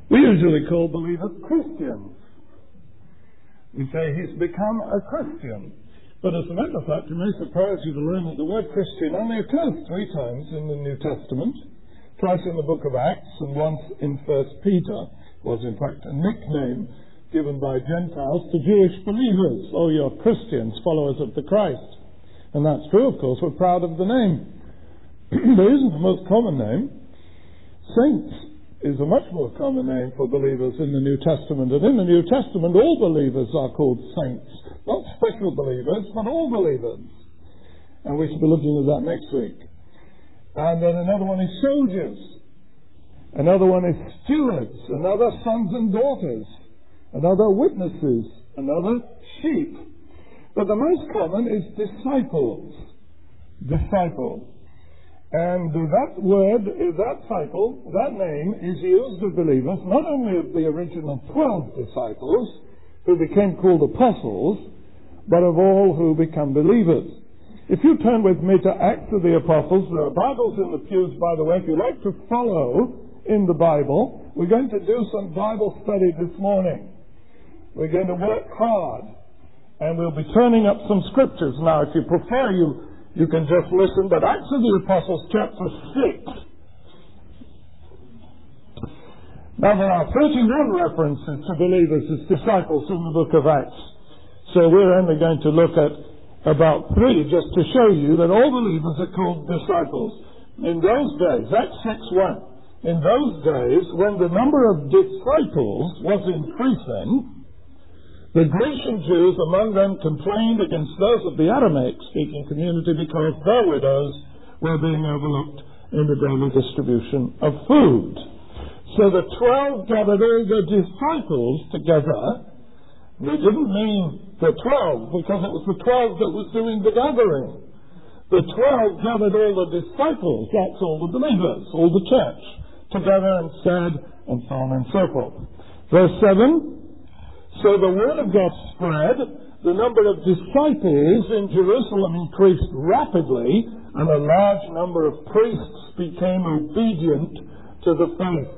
We usually call believers Christians. We say he's become a Christian. But as a matter of fact, it may surprise you to learn that the word Christian only occurs 3 times in the New Testament. Twice in the book of Acts and once in 1 Peter. Was in fact a nickname given by Gentiles to Jewish believers. Oh, you're Christians, followers of the Christ. And that's true, of course. We're proud of the name. There isn't the most common name. Saints is a much more common name for believers in the New Testament. And in the New Testament, all believers are called saints. Not special believers, but all believers. And we should be looking at that next week. And then another one is soldiers. Another one is stewards. Another sons and daughters. Another witnesses. Another sheep. But the most common is disciples. Disciple. And that word, that title, that name is used of believers, not only of the original 12 disciples, who became called apostles, but of all who become believers. If you turn with me to Acts of the Apostles, there are Bibles in the pews, by the way. If you like to follow in the Bible, we're going to do some Bible study this morning. We're going to work hard, and we'll be turning up some scriptures. Now, if you prefer, you can just listen, but Acts of the Apostles, chapter 6. Now, there are 31 references to believers as disciples in the book of Acts. So we're only going to look at about 3 just to show you that all believers are called disciples. In those days, Acts 6:1, in those days, when the number of disciples was increasing, the Grecian Jews among them complained against those of the Aramaic-speaking community because their widows were being overlooked in the daily distribution of food. So the 12 gathered all the disciples together. They didn't mean the 12, because it was the 12 that was doing the gathering. The 12 gathered all the disciples, that's all the believers, all the church, together and said, and so on and so forth. Verse 7, so the word of God spread, the number of disciples in Jerusalem increased rapidly, and a large number of priests became obedient to the faith.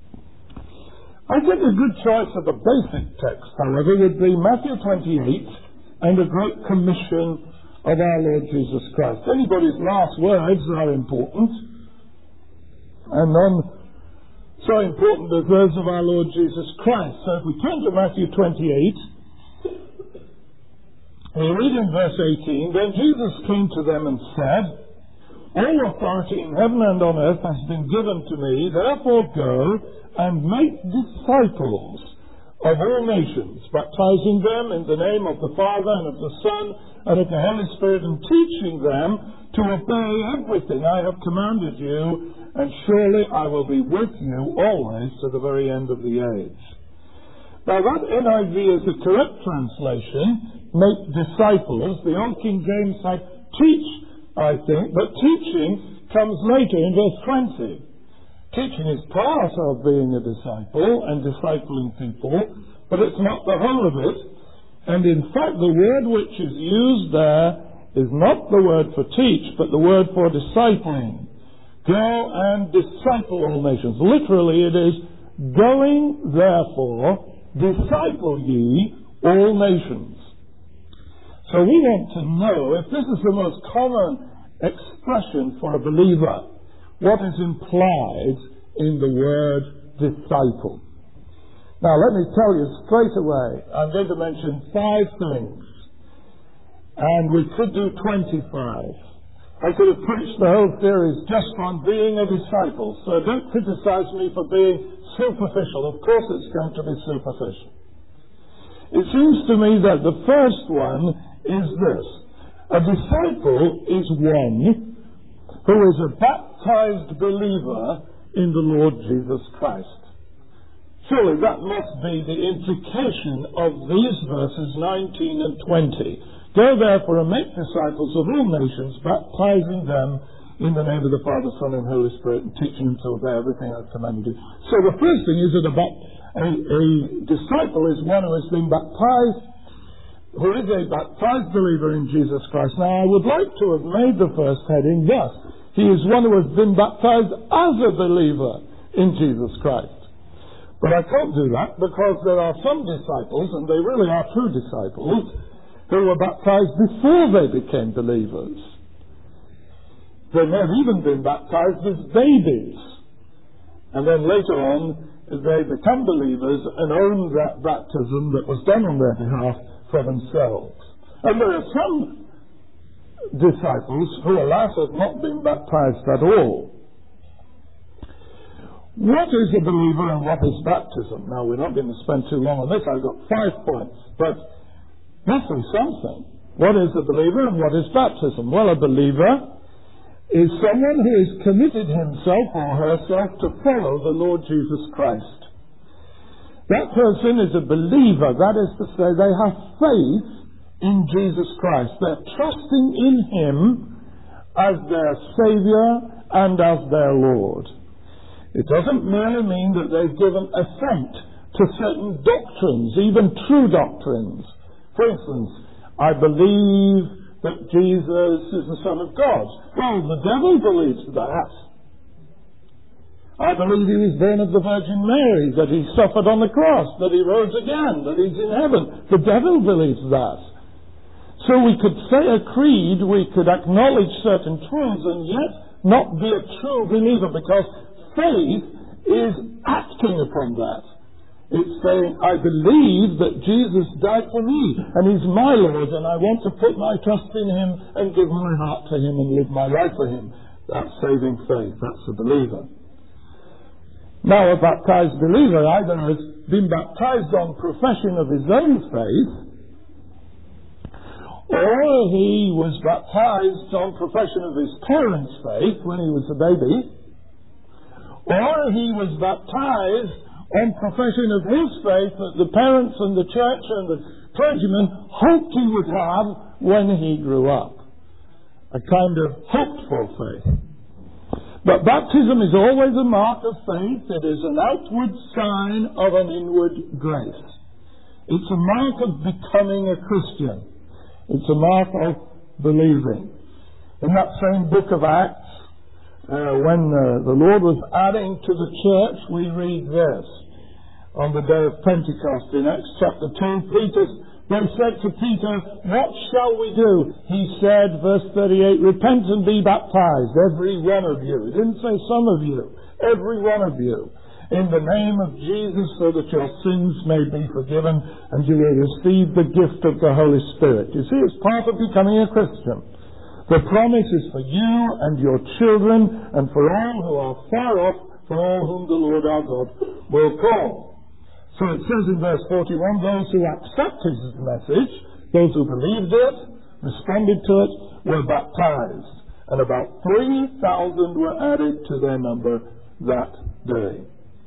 I think a good choice of a basic text, however, would be Matthew 28 and the Great Commission of our Lord Jesus Christ. Anybody's last words are important, and none so important as those of our Lord Jesus Christ. So if we turn to Matthew 28, we read in verse 18, then Jesus came to them and said, all authority in heaven and on earth has been given to me, therefore go and make disciples of all nations, baptizing them in the name of the Father and of the Son and of the Holy Spirit, and teaching them to obey everything I have commanded you, and surely I will be with you always to the very end of the age. Now that NIV is the correct translation, make disciples. The Old King James had teach, I think, but teaching comes later in verse 20. Teaching is part of being a disciple and discipling people, but it's not the whole of it. And in fact, the word which is used there is not the word for teach, but the word for discipling. Go and disciple all nations. Literally, it is going, therefore, disciple ye all nations. So we want to know if this is the most common expression for a believer. What is implied in the word disciple? Now let me tell you straight away, I'm going to mention 5 things, and we could do 25. I could have preached the whole series just on being a disciple, so don't criticize me for being superficial. Of course it's going to be superficial. It seems to me that the first one is this: a disciple is one who is a baptized believer in the Lord Jesus Christ. Surely that must be the implication of these verses 19 and 20. Go therefore and make disciples of all nations, baptizing them in the name of the Father, Son, and Holy Spirit, and teaching them to obey everything I've commanded you. So the first thing is that a disciple is one who has been baptized, who is a baptized believer in Jesus Christ. Now I would like to have made the first heading thus: he is one who has been baptized as a believer in Jesus Christ. But I can't do that because there are some disciples, and they really are true disciples, who were baptized before they became believers. They may have even been baptized as babies. And then later on, they become believers and own that baptism that was done on their behalf for themselves. And there are some disciples who, alas, have not been baptized at all. What is a believer and what is baptism? Now, we're not going to spend too long on this. I've got 5 points, but must be something. What is a believer and what is baptism? Well, a believer is someone who has committed himself or herself to follow the Lord Jesus Christ. That person is a believer. That is to say, they have faith in Jesus Christ. They're trusting in Him as their Savior and as their Lord. It doesn't merely mean that they've given assent to certain doctrines, even true doctrines. For instance, I believe that Jesus is the Son of God. Well, the devil believes that. I believe He was born of the Virgin Mary, that He suffered on the cross, that He rose again, that He's in heaven. The devil believes that. So we could say a creed, we could acknowledge certain truths and yet not be a true believer, because faith is acting upon that. It's saying, I believe that Jesus died for me and He's my Lord, and I want to put my trust in Him and give my heart to Him and live my life for Him. That's saving faith. That's a believer. Now, a baptized believer either has been baptized on profession of his own faith, or he was baptized on profession of his parents' faith when he was a baby, or he was baptized on profession of his faith that the parents and the church and the clergyman hoped he would have when he grew up. A kind of hoped-for faith. But baptism is always a mark of faith. It is an outward sign of an inward grace. It's a mark of becoming a Christian. It's a mark of believing. In that same book of Acts, when the Lord was adding to the church, we read this. On the day of Pentecost in Acts chapter 2, they said to Peter, what shall we do? He said, verse 38, repent and be baptized, every one of you. It didn't say some of you, every one of you, in the name of Jesus, so that your sins may be forgiven and you will receive the gift of the Holy Spirit. You see, it's part of becoming a Christian. The promise is for you and your children and for all who are far off, for all whom the Lord our God will call. So it says in verse 41, those who accepted His message, those who believed it, responded to it, were baptized. And about 3,000 were added to their number that day.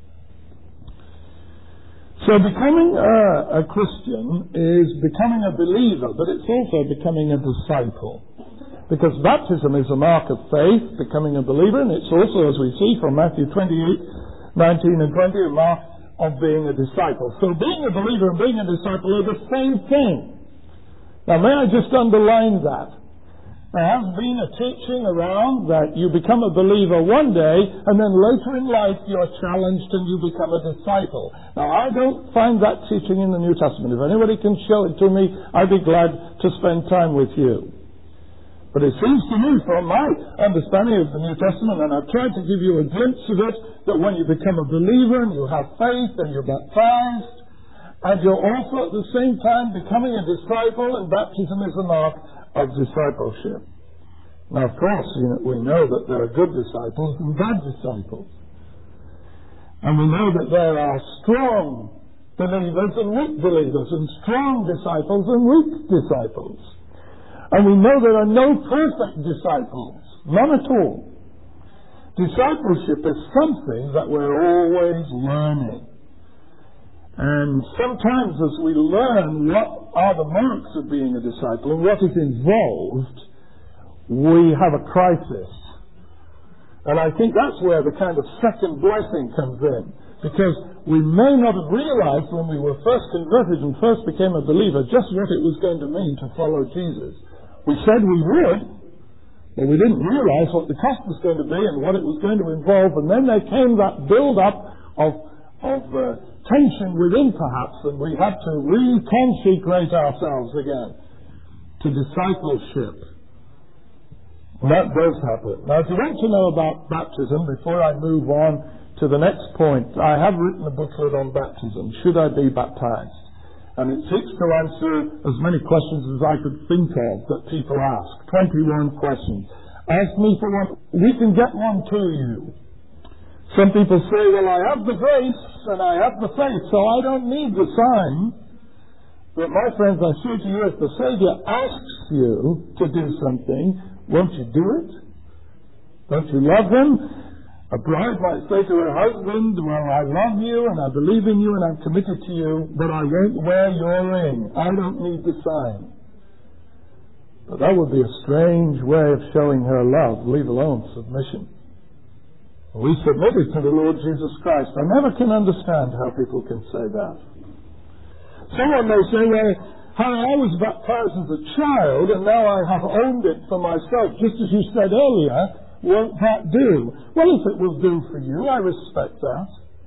So becoming a Christian is becoming a believer, but it's also becoming a disciple. Because baptism is a mark of faith, becoming a believer, and it's also, as we see from Matthew 28, 19 and 20, a mark of being a disciple. So being a believer and being a disciple are the same thing. Now may I just underline that. There has been a teaching around that you become a believer one day and then later in life you're challenged and you become a disciple. Now I don't find that teaching in the New Testament. If anybody can show it to me, I'd be glad to spend time with you. But it seems to me, from my understanding of the New Testament, and I've tried to give you a glimpse of it, that when you become a believer and you have faith and you're baptized, and you're also at the same time becoming a disciple, and baptism is a mark of discipleship. Now, of course, we know that there are good disciples and bad disciples. And we know that there are strong believers and weak believers, and strong disciples and weak disciples. And we know there are no perfect disciples. None at all. Discipleship is something that we're always learning. And sometimes as we learn what are the marks of being a disciple and what is involved, we have a crisis. And I think that's where the kind of second blessing comes in. Because we may not have realized when we were first converted and first became a believer just what it was going to mean to follow Jesus. We said we would, but we didn't realize what the cost was going to be and what it was going to involve. And then there came that build-up of tension within perhaps, and we had to reconsecrate ourselves again to discipleship. That does happen. Now, if you want to know about baptism, before I move on to the next point, I have written a booklet on baptism. Should I be baptized? And it seeks to answer as many questions as I could think of that people ask. 21 questions. Ask me for one. We can get one to you. Some people say, well, I have the grace and I have the faith, so I don't need the sign. But my friends, I say to you, if the Savior asks you to do something, won't you do it? Don't you love Him? A bride might say to her husband, well, I love you and I believe in you and I'm committed to you, but I won't wear your ring. I don't need the sign. But that would be a strange way of showing her love, leave alone submission. We submitted to the Lord Jesus Christ. I never can understand how people can say that. Someone may say, well, Harry, I was baptized as a child and now I have owned it for myself, just as you said earlier. Won't that do? Well, if it will do for you, I respect that.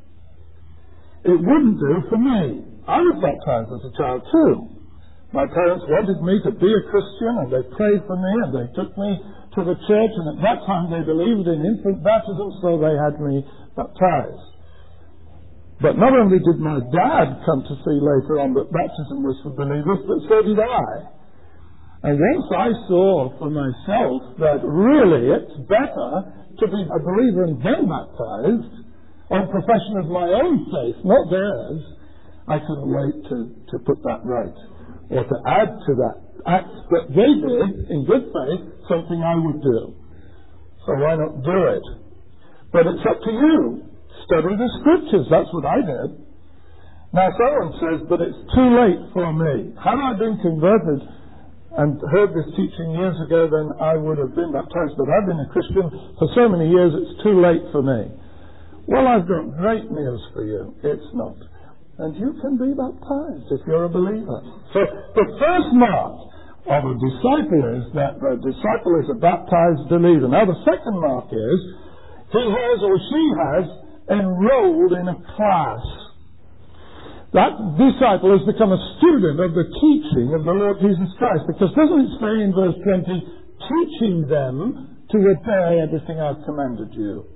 It wouldn't do for me. I was baptized as a child too. My parents wanted me to be a Christian and they prayed for me and they took me to the church, and at that time they believed in infant baptism, so they had me baptized. But not only did my dad come to see later on that baptism was for believers, but so did I. And once I saw for myself that really it's better to be a believer and then baptized on profession of my own faith, not theirs, I couldn't wait to put that right, or to add to that act that they did in good faith, something I would do. So why not do it? But it's up to you. Study the Scriptures. That's what I did. Now someone says, but it's too late for me. Had I been converted and heard this teaching years ago, then I would have been baptized. But I've been a Christian for so many years, it's too late for me. Well, I've got great news for you. It's not. And you can be baptized if you're a believer. So the first mark of a disciple is that the disciple is a baptized believer. Now the second mark is he has or she has enrolled in a class. That disciple has become a student of the teaching of the Lord Jesus Christ, because doesn't it say in verse 20, teaching them to obey everything I've commanded you?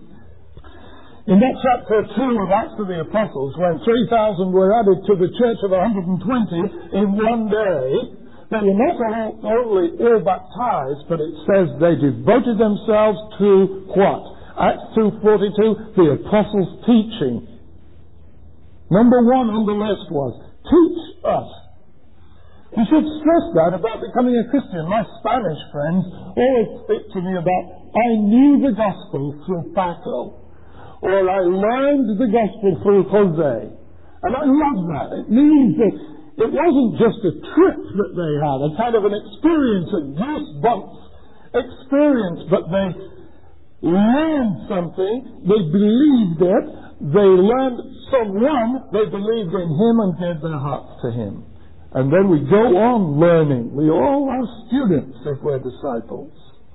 In that chapter 2 of Acts of the Apostles, when 3,000 were added to the church of 120 in one day, they were not only all baptized, but it says they devoted themselves to what? Acts 2:42, the Apostles' teaching. Number one on the list was, teach us. You should stress that about becoming a Christian. My Spanish friends always speak to me about, I knew the gospel through Paco, or I learned the gospel through Jose. And I love that. It means that it wasn't just a trip that they had, a kind of an experience, a goosebumps experience, but they learned something, they believed it, they learned someone, they believed in him and gave their hearts to him. And then we go on learning. We all are students if we're disciples.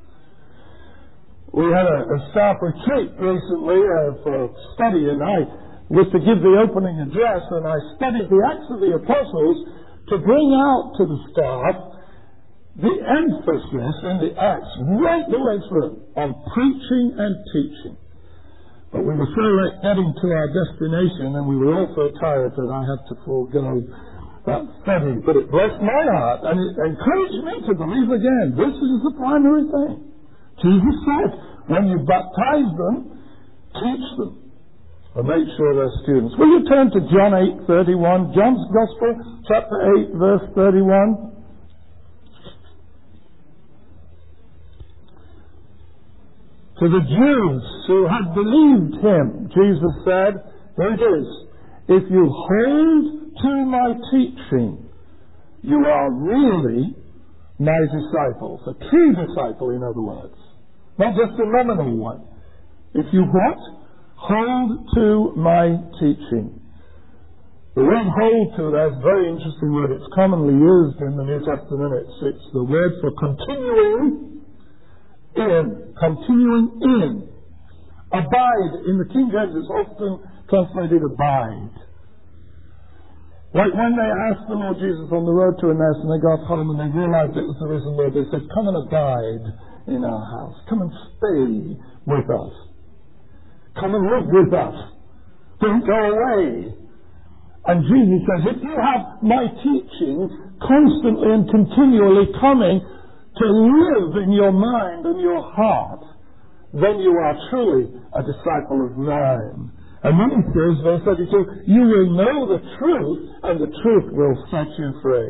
We had a staff retreat recently for study, and I was to give the opening address, and I studied the Acts of the Apostles to bring out to the staff the emphasis in the Acts right the way through on preaching and teaching. But we were so late getting to our destination, and we were all so tired that I had to forego that study. But it blessed my heart, and it encouraged me to believe again. This is the primary thing. Jesus said, when you baptize them, teach them. And make sure they're students. Will you turn to John 8:31? John's Gospel, chapter 8, verse 31. To the Jews who had believed him, Jesus said, here it is, if you hold to my teaching, you are really my disciples. A true disciple, in other words. Not just a nominal one. If you what? Hold to my teaching. The word hold to, that's a very interesting word. It's commonly used in the New Testament. It's the word for continuing in. Continuing in. Abide in the King James is often translated abide. Like when they asked the Lord Jesus on the road to Emmaus and they got home and they realized it was the risen Lord, they said, come and abide in our house. Come and stay with us. Come and live with us. Don't go away. And Jesus says, if you have my teaching constantly and continually coming to live in your mind and your heart, then you are truly a disciple of mine. And then he says, verse 32, you will know the truth, and the truth will set you free.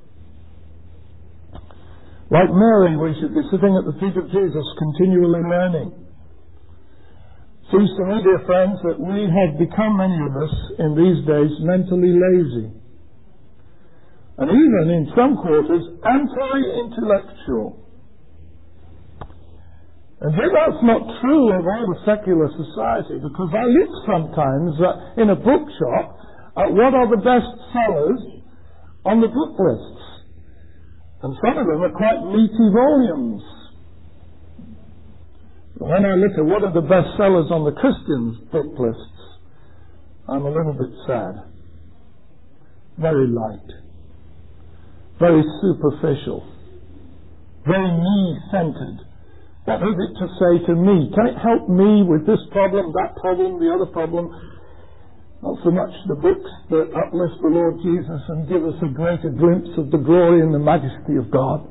Like Mary, we should be sitting at the feet of Jesus, continually learning. Seems to me, dear friends, that we have become, many of us, in these days, mentally lazy. And even, in some quarters, anti-intellectual. And yet that's not true of all the secular society, because I look sometimes in a bookshop at what are the best sellers on the book lists. And some of them are quite meaty volumes. When I look at what are the best sellers on the Christians' book lists, I'm a little bit sad. Very light. Very superficial. Very me-centered. What is it to say to me? Can it help me with this problem, that problem, the other problem? Not so much the books that uplift the Lord Jesus and give us a greater glimpse of the glory and the majesty of God.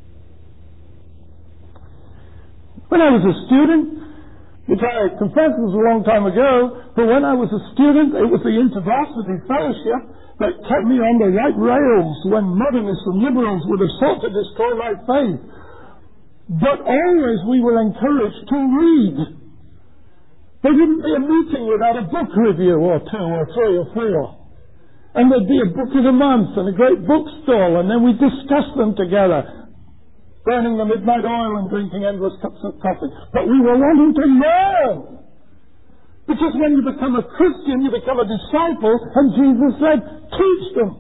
When I was a student, which I confess was a long time ago, but when I was a student, it was the InterVarsity Fellowship that kept me on the right rails when modernists and liberals would have sought to destroy my faith. But always we were encouraged to read. There wouldn't be a meeting without a book review or two or three or four. And there'd be a book of the month and a great bookstall, and then we'd discuss them together, burning the midnight oil and drinking endless cups of coffee. But we were wanting to learn. Because when you become a Christian, you become a disciple, and Jesus said, teach them.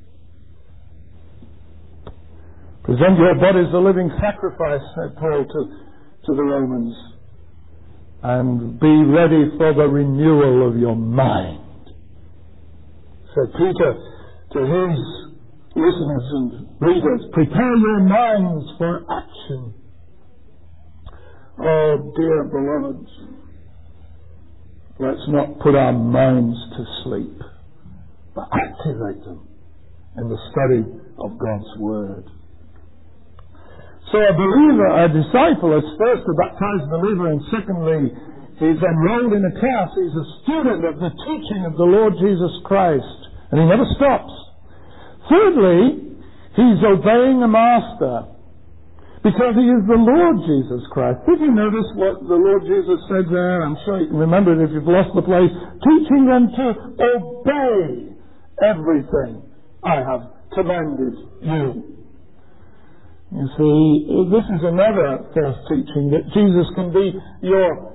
Present your bodies a living sacrifice, said Paul to the Romans, and be ready for the renewal of your mind. Said Peter to his listeners and readers, prepare your minds for action. Oh, dear beloveds, let's not put our minds to sleep, but activate them in the study of God's Word. So a believer, a disciple, is first a baptized believer, and secondly, he's enrolled in a class. He's a student of the teaching of the Lord Jesus Christ, and he never stops. Thirdly, he's obeying a master, because he is the Lord Jesus Christ. Did you notice what the Lord Jesus said there? I'm sure you can remember it if you've lost the place. Teaching them to obey everything I have commanded you. You see, this is another false teaching, that Jesus can be your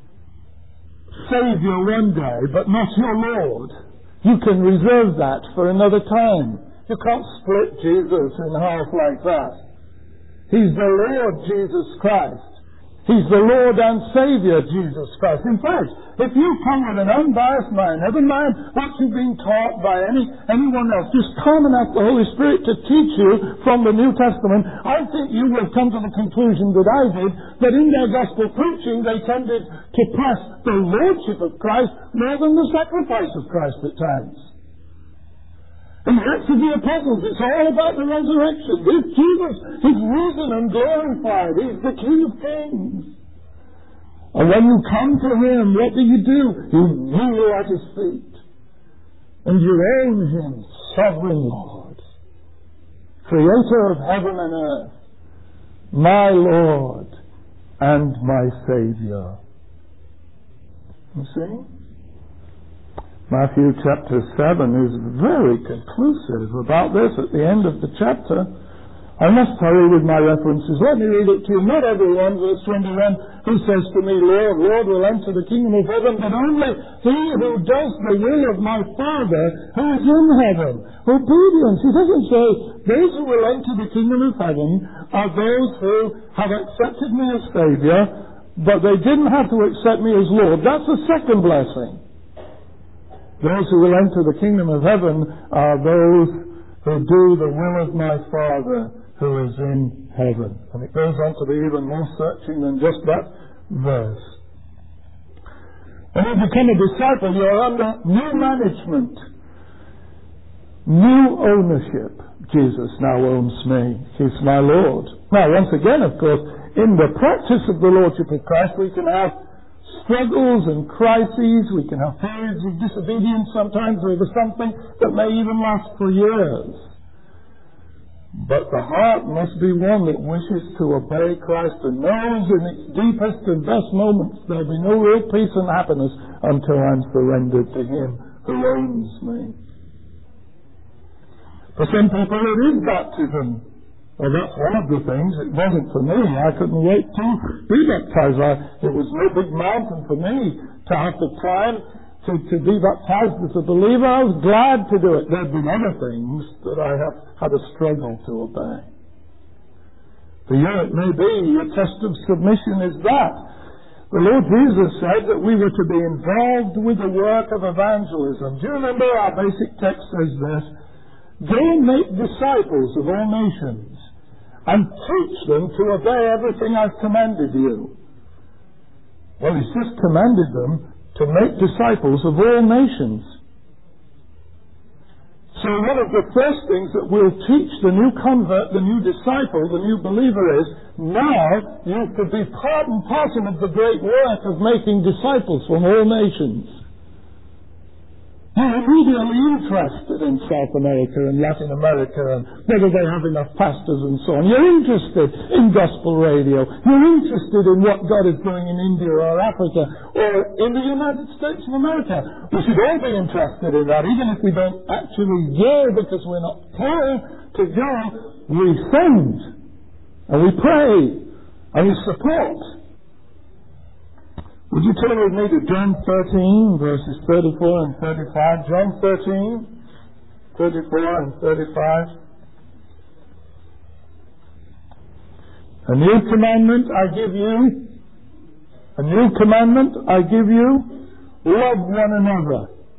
Savior one day, but not your Lord. You can reserve that for another time. You can't split Jesus in half like that. He's the Lord Jesus Christ. He's the Lord and Savior, Jesus Christ. In fact, if you come with an unbiased mind, never mind what you've been taught by anyone else, just come and ask the Holy Spirit to teach you from the New Testament, I think you will come to the conclusion that I did, that in their gospel preaching they tended to press the Lordship of Christ more than the sacrifice of Christ at times. In the Acts of the Apostles, it's all about the resurrection. This Jesus, He's risen and glorified. He's the King of Kings. And when you come to Him, what do? You kneel at His feet. And you own Him, Sovereign Lord, Creator of heaven and earth, my Lord and my Saviour. You see? Matthew chapter 7 is very conclusive about this at the end of the chapter. I must hurry with my references. Let me read it to you. Not everyone, verse 21, who says to me, Lord, Lord, will enter the kingdom of heaven, but only he who does the will of my Father who is in heaven. Obedience. He doesn't say, those who will enter the kingdom of heaven are those who have accepted me as Saviour, but they didn't have to accept me as Lord. That's the second blessing. Those who will enter the kingdom of heaven are those who do the will of my Father who is in heaven. And it goes on to be even more searching than just that verse. When you become a disciple, you are under new management, new ownership. Jesus now owns me. He's my Lord. Now, once again, of course, in the practice of the Lordship of Christ, we can have struggles and crises. We can have periods of disobedience sometimes over something that may even last for years. But the heart must be one that wishes to obey Christ and knows in its deepest and best moments there'll be no real peace and happiness until I'm surrendered to Him who owns me. For some people it is baptism. Well, that's one of the things. It wasn't for me. I couldn't wait to be baptized. It was no big mountain for me to have to climb to be baptized as a believer. I was glad to do it. There have been other things that I have had a struggle to obey. For you it may be a test of submission is that. The Lord Jesus said that we were to be involved with the work of evangelism. Do you remember our basic text says this? Go and make disciples of all nations and teach them to obey everything I've commanded you. Well, He's just commanded them to make disciples of all nations. So one of the first things that we'll teach the new convert, the new disciple, the new believer is, now you could be part and parcel of the great work of making disciples from all nations. You're immediately interested in South America and Latin America and whether they have enough pastors and so on. You're interested in gospel radio. You're interested in what God is doing in India or Africa or in the United States of America. We should all be interested in that, even if we don't actually go because we're not called to go. We send and we pray and we support. Would you turn with me to John 13, verses 34 and 35? John 13, 34 and 35. A new commandment I give you. A new commandment I give you. Love one another.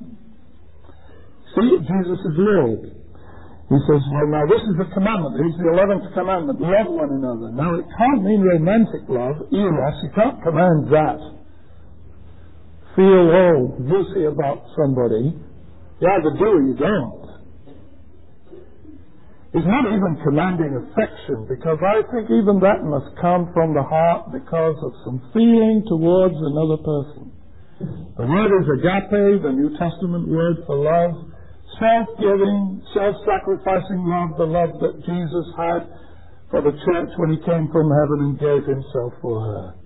See, Jesus is Lord. He says, well, now this is the commandment. Here's the 11th commandment. Love one another. Now, it can't mean romantic love, eros. You can't command that. Feel all juicy about somebody. You either do or you don't. It's not even commanding affection, because I think even that must come from the heart because of some feeling towards another person. The word is agape, the New Testament word for love. Self-giving, self-sacrificing love, the love that Jesus had for the church when He came from heaven and gave Himself for her.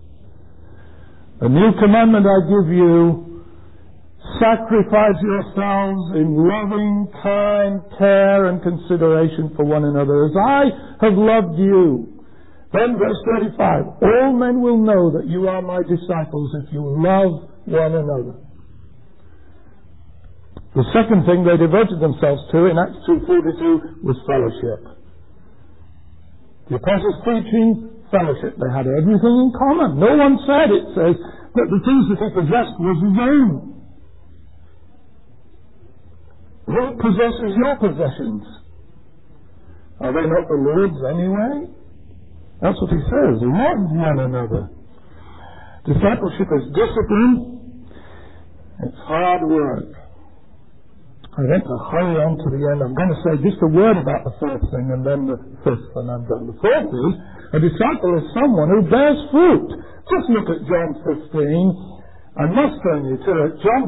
A new commandment I give you, sacrifice yourselves in loving, kind care and consideration for one another as I have loved you. Then verse 35, all men will know that you are my disciples if you love one another. The second thing they devoted themselves to in Acts 2:42 was fellowship. The apostles' preaching, fellowship. They had everything in common. No one said, it says, that the things that he possessed was his own. Who possesses your possessions? Are they not the Lord's anyway? That's what he says. Love one another. Discipleship is discipline. It's hard work. I want to hurry on to the end. I'm going to say just a word about the fourth thing and then the fifth, and I'm done. The fourth is, a disciple is someone who bears fruit. Just look at John 15. I must turn you to it. John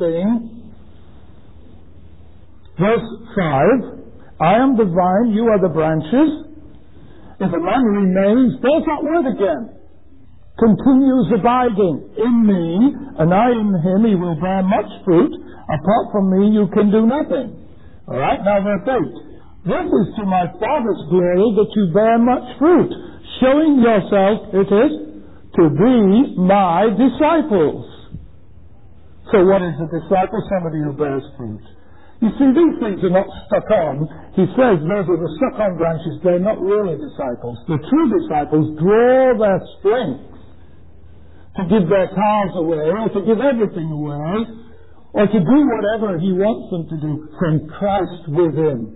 15, verse 5. I am the vine, you are the branches. If a man remains, there's that word again. Continues abiding in me, and I in him, he will bear much fruit. Apart from me, you can do nothing. All right, now verse 8. This is to my Father's glory that you bear much fruit, showing yourself, it is, to be my disciples. So what is a disciple? Somebody who bears fruit. You see, these things are not stuck on. He says those are the stuck-on branches. They're not really disciples. The true disciples draw their strength to give their cars away or to give everything away or to do whatever he wants them to do from Christ within.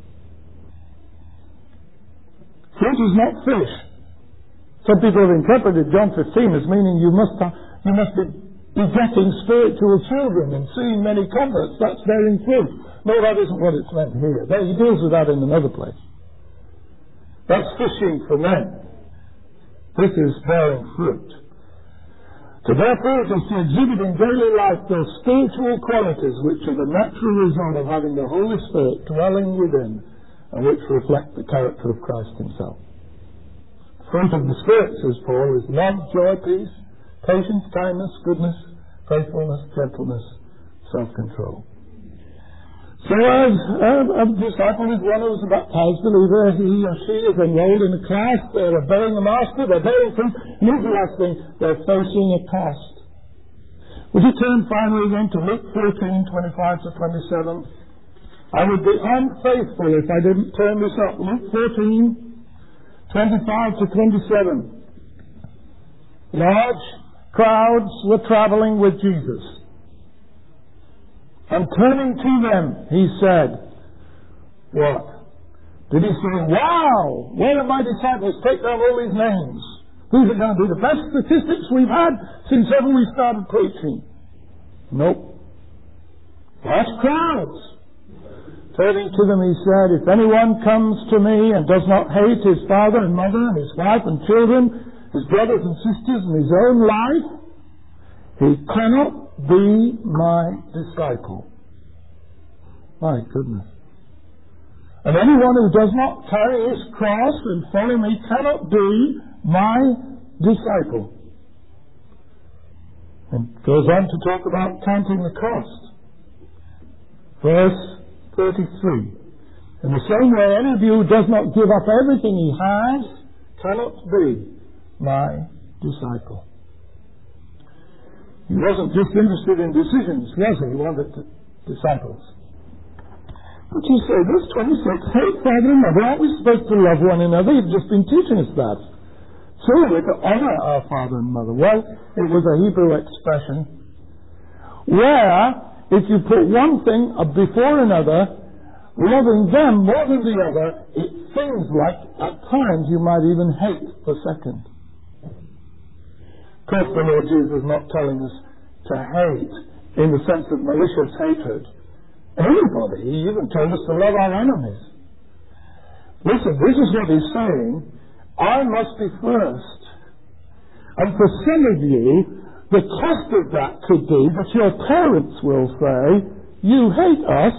Fruit is not fish. Some people have interpreted John 15 as meaning you must be begetting spiritual children and seeing many converts. That's bearing fruit. No, that isn't what it's meant here. He deals with that in another place. That's fishing for men. This is bearing fruit. To bear fruit is to exhibit in daily life those spiritual qualities which are the natural result of having the Holy Spirit dwelling within and which reflect the character of Christ himself. Fruit of the Spirit, says Paul, is love, joy, peace, patience, kindness, goodness, faithfulness, gentleness, self-control. So as a disciple is one who is a baptized believer, he or she is enrolled in a class, they're obeying the Master, they're bearing fruit, and here's the last thing, they're facing a cost. Would you turn finally again to Luke 14, 25 to 27? I would be unfaithful if I didn't turn this up. Luke 14, 25 to 27. Large crowds were traveling with Jesus. And turning to them, he said, what? Did he say, wow, where are my disciples? Take down all these names. These are going to be the best statistics we've had since ever we started preaching. Nope. Large crowds. Turning to them, he said, if anyone comes to me and does not hate his father and mother and his wife and children, his brothers and sisters and his own life, he cannot be my disciple. My goodness. And anyone who does not carry his cross and follow me cannot be my disciple. And goes on to talk about counting the cost. Verse 33. In the same way, any of you who does not give up everything he has cannot be my disciple. He wasn't just interested in decisions, was he? He wanted disciples. But you say, verse 26, hate father and mother. Aren't we supposed to love one another? You've just been teaching us that. So we're to honor our father and mother. Well, it was a Hebrew expression where, if you put one thing before another, loving them more than the other, it seems like at times you might even hate the second. Of course, the Lord Jesus is not telling us to hate in the sense of malicious hatred anybody. He even told us to love our enemies. Listen, this is what he's saying. I must be first. And for some of you, the cost of that could be that your parents will say, you hate us.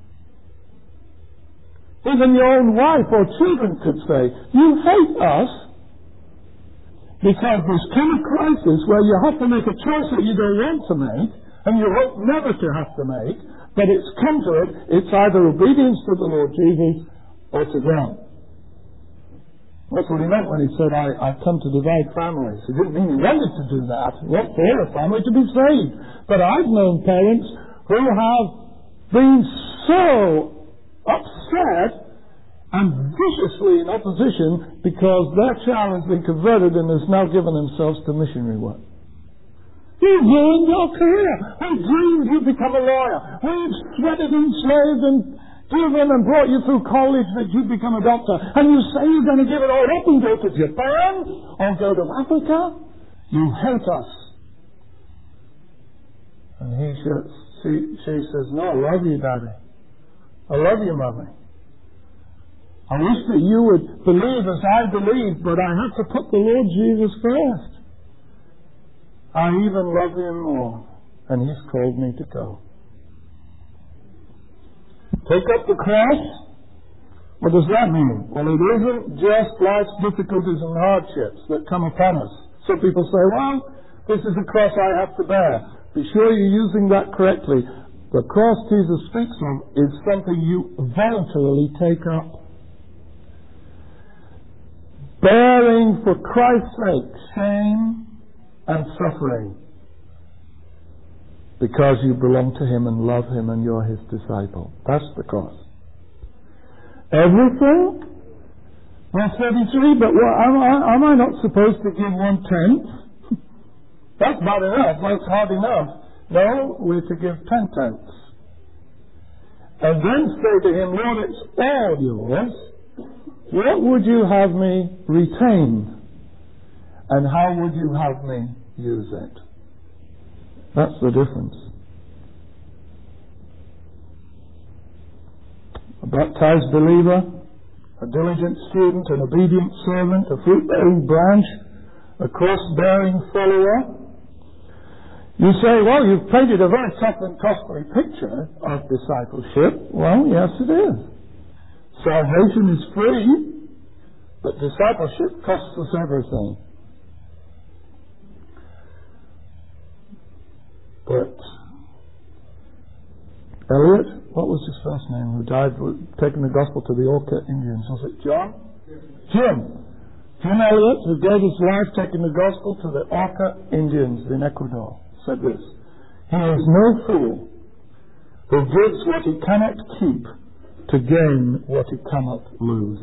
Even your own wife or children could say, you hate us. Because there's come a crisis where you have to make a choice that you don't want to make, and you hope never to have to make, but it's come to it, it's either obedience to the Lord Jesus or to them. That's what he meant when he said, I've come to divide families. He didn't mean he wanted to do that. He wants the whole family to be saved. But I've known parents who have been so upset and viciously in opposition because their child has been converted and has now given themselves to missionary work. You've ruined your career. We've dreamed you'd become a lawyer. We've sweated and slaved and given and brought you through college that you'd become a doctor. And you say you're going to give it all up and go to Japan or go to Africa? You hate us. And she says, no, I love you, Daddy. I love you, Mommy. I wish that you would believe as I believe, but I have to put the Lord Jesus first. I even love him more, and he's called me to go. Take up the cross. What does that mean? Well, it isn't just life's difficulties and hardships that come upon us. Some people say, well, this is the cross I have to bear. Be sure you're using that correctly. The cross Jesus speaks of is something you voluntarily take up. Bearing for Christ's sake shame and suffering because you belong to him and love him and you're his disciple. That's the cross. Everything? Verse 33, but am I not supposed to give 1/10? That's bad enough. That's hard enough. No, we're to give 10/10. And then say to him, Lord, it's all yours. What would you have me retain? And how would you have me use it? That's the difference. A baptized believer, a diligent student, an obedient servant, a fruit-bearing branch, a cross-bearing follower. You say, well, you've painted a very tough and costly picture of discipleship. Well, yes, it is. Salvation is free, but discipleship costs us everything. But Elliot, what was his first name, who died taking the gospel to the Orca Indians? Was it John? Jim Elliot, who gave his life taking the gospel to the Orca Indians in Ecuador, said this: he is no fool who gives what he cannot keep to gain what he cannot lose.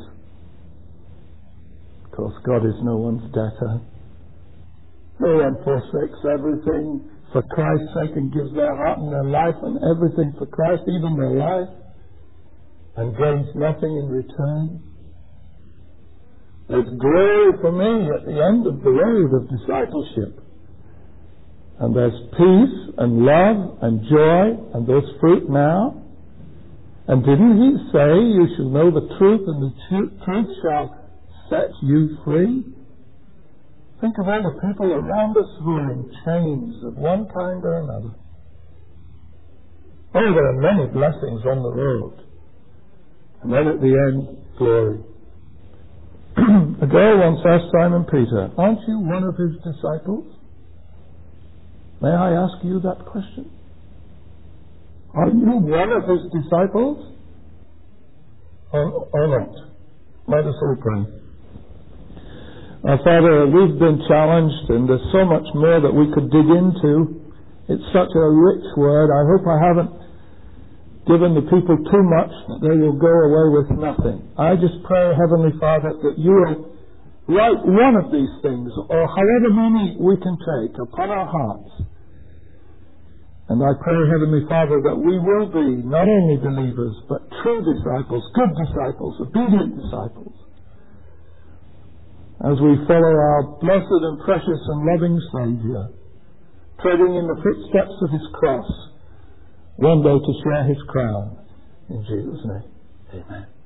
Of course, God is no one's debtor. No one forsakes everything for Christ's sake and gives their heart and their life and everything for Christ, even their life, and gains nothing in return. There's glory for me at the end of the road of discipleship. And there's peace and love and joy, and there's fruit now. And didn't he say, you shall know the truth, and the truth shall set you free? Think of all the people around us who are in chains of one kind or another. Oh, there are many blessings on the road. And then at the end, glory. A girl once asked Simon Peter, aren't you one of his disciples? May I ask you that question? Are you one of his disciples? Or not? Let us all pray. Father, we've been challenged, and there's so much more that we could dig into. It's such a rich word. I hope I haven't given the people too much that they will go away with nothing. I just pray, Heavenly Father, that you will write one of these things, or however many we can take, upon our hearts. And I pray, Heavenly Father, that we will be not only believers, but true disciples, good disciples, obedient disciples, as we follow our blessed and precious and loving Saviour, treading in the footsteps of his cross, one day to share his crown. In Jesus' name, amen.